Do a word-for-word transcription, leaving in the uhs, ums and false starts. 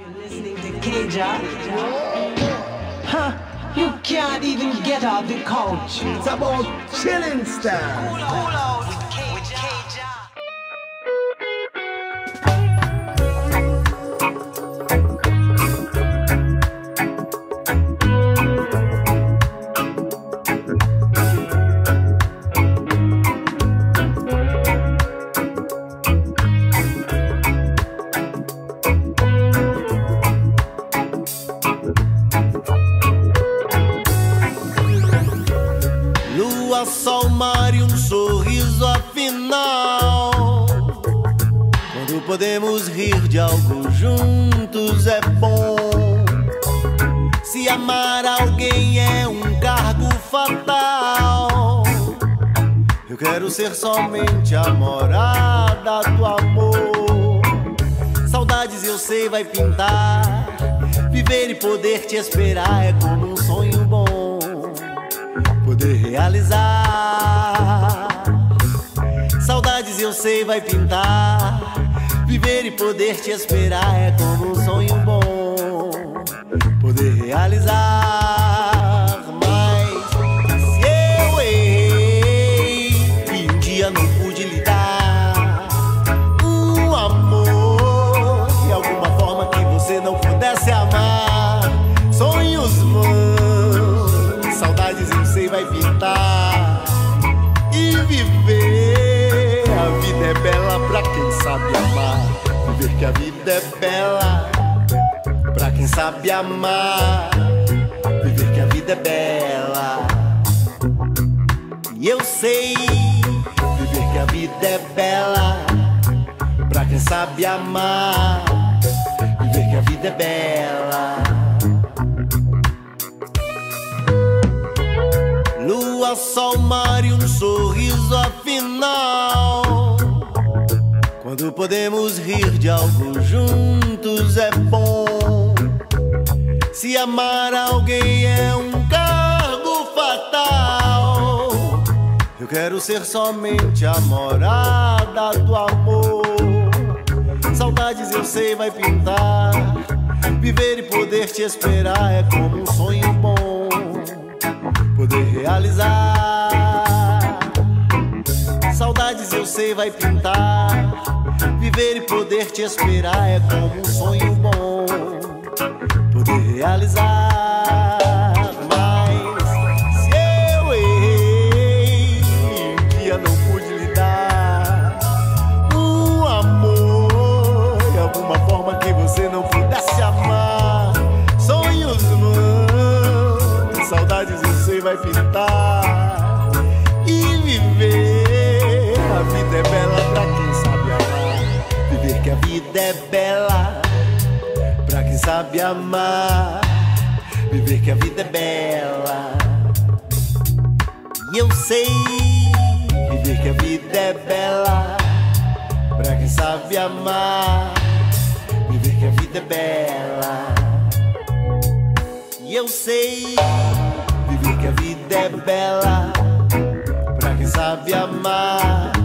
Listening to K-Jah. Huh? You can't even get off the couch. It's about chilling style. Cool out, cool out with K-Jah. Sol, mar e um sorriso afinal. Quando podemos rir de algo juntos é bom. Se amar alguém é um cargo fatal, eu quero ser somente a morada do amor. Saudades eu sei vai pintar. Viver e poder te esperar é como um sonho bom, poder realizar. Saudades eu sei vai pintar. Viver e poder te esperar é como um sonho bom, poder realizar. Mas se eu errei e um dia não pude lhe dar um amor de alguma forma que você não pudesse amar, sonhos vãos, saudades eu sei vai pintar e viver. A vida é bela pra quem sabe amar. Viver que a vida é bela pra quem sabe amar. Viver que a vida é bela. E eu sei viver que a vida é bela pra quem sabe amar. Viver que a vida é bela. Lua, sol, mar e um sorriso afinal. Quando podemos rir de algo juntos é bom. Se amar alguém é um cargo fatal, eu quero ser somente a morada do amor. Saudades eu sei vai pintar. Viver e poder te esperar é como um sonho bom, poder realizar. Saudades eu sei vai pintar. Viver e poder te esperar é como um sonho bom, poder realizar. Mas se eu errei e um dia não pude lhe dar um amor de alguma forma que você não pudesse amar, sonhos vãos, saudades eu sei vai pintar e viver. A vida é bela pra quem sabe amar. Viver que a vida é bela pra quem sabe amar. Viver que a vida é bela. E eu sei viver que a vida é bela pra quem sabe amar. Viver que a vida é bela. E eu sei viver que a vida é bela pra quem sabe amar.